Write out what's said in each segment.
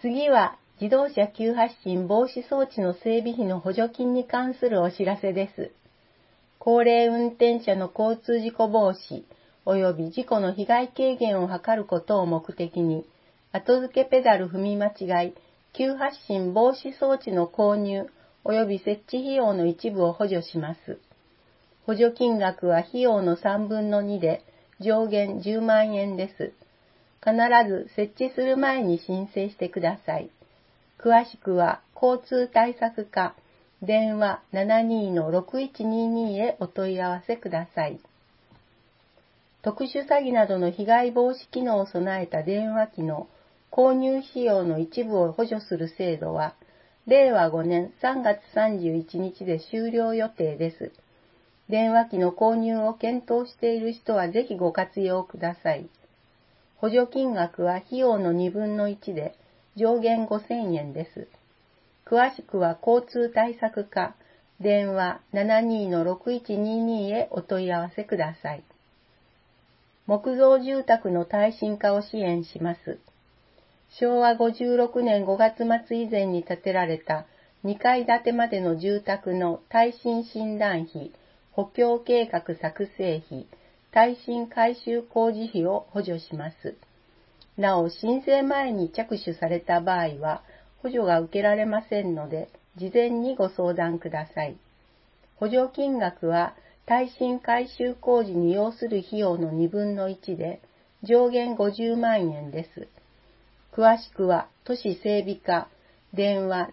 次は自動車急発進防止装置の整備費の補助金に関するお知らせです。高齢運転者の交通事故防止及び事故の被害軽減を図ることを目的に、後付けペダル踏み間違い、急発進防止装置の購入及び設置費用の一部を補助します。補助金額は費用の3分の2で上限10万円です。必ず設置する前に申請してください。詳しくは交通対策課電話 72-6122 へお問い合わせください。特殊詐欺などの被害防止機能を備えた電話機の購入費用の一部を補助する制度は、令和5年3月31日で終了予定です。電話機の購入を検討している人はぜひご活用ください。補助金額は費用の2分の1で上限5000円です。詳しくは交通対策課電話 72-6122 へお問い合わせください。木造住宅の耐震化を支援します。昭和56年5月末以前に建てられた2階建てまでの住宅の耐震診断費、補強計画作成費、耐震改修工事費を補助します。なお、申請前に着手された場合は、補助が受けられませんので、事前にご相談ください。補助金額は、耐震改修工事に要する費用の2分の1で、上限50万円です。詳しくは、都市整備課、電話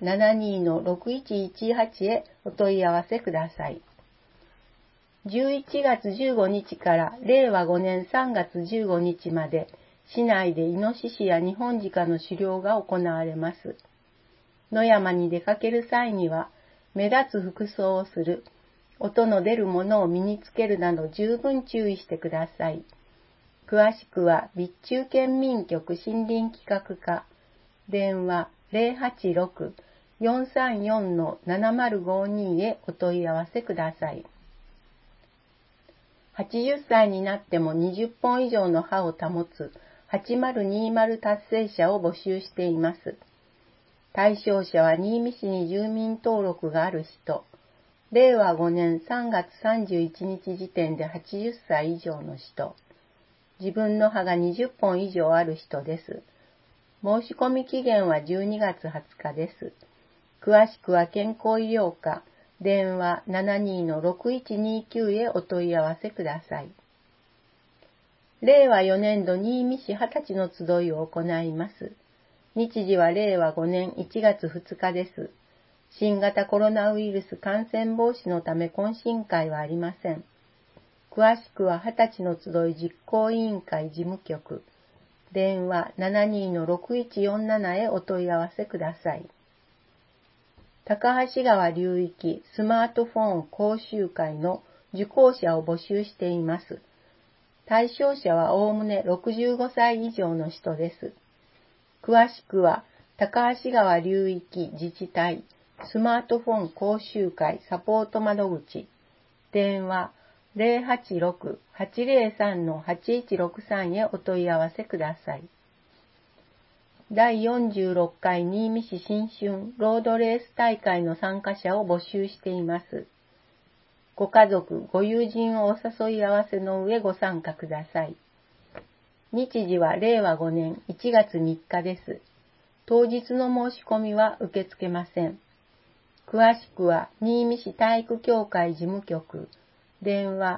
72-6118 へお問い合わせください。11月15日から令和5年3月15日まで、市内でイノシシやニホンジカの狩猟が行われます。野山に出かける際には、目立つ服装をする、音の出るものを身につけるなど十分注意してください。詳しくは、備中県民局森林企画課、電話 086-434-7052 へお問い合わせください。80歳になっても20本以上の歯を保つ8020達成者を募集しています。対象者は新見市に住民登録がある人、令和5年3月31日時点で80歳以上の人、自分の歯が20本以上ある人です。申し込み期限は12月20日です。詳しくは健康医療課、電話 72-6129 へお問い合わせください。令和4年度新見市20歳の集いを行います。日時は令和5年1月2日です。新型コロナウイルス感染防止のため懇親会はありません。詳しくは20歳の集い実行委員会事務局、電話 72-6147 へお問い合わせください。高橋川流域スマートフォン講習会の受講者を募集しています。対象者はおおむね65歳以上の人です。詳しくは高橋川流域自治体スマートフォン講習会サポート窓口、電話 086-803-8163 へお問い合わせください。第46回新見市新春ロードレース大会の参加者を募集しています。ご家族、ご友人をお誘い合わせの上ご参加ください。日時は令和5年1月3日です。当日の申し込みは受け付けません。詳しくは新見市体育協会事務局、電話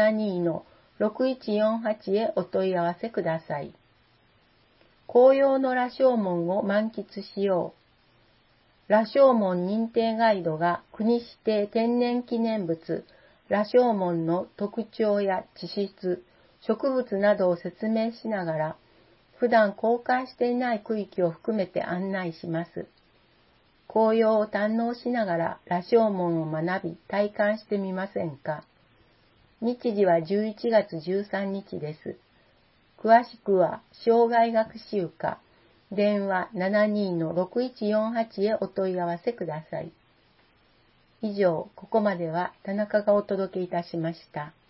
72-6148 へお問い合わせください。紅葉の羅生門を満喫しよう。羅生門認定ガイドが国指定天然記念物、羅生門の特徴や地質、植物などを説明しながら、普段公開していない区域を含めて案内します。紅葉を堪能しながら羅生門を学び体感してみませんか。日時は11月13日です。詳しくは生涯学習課、電話 72-6148 へお問い合わせください。以上、ここまでは田中がお届けいたしました。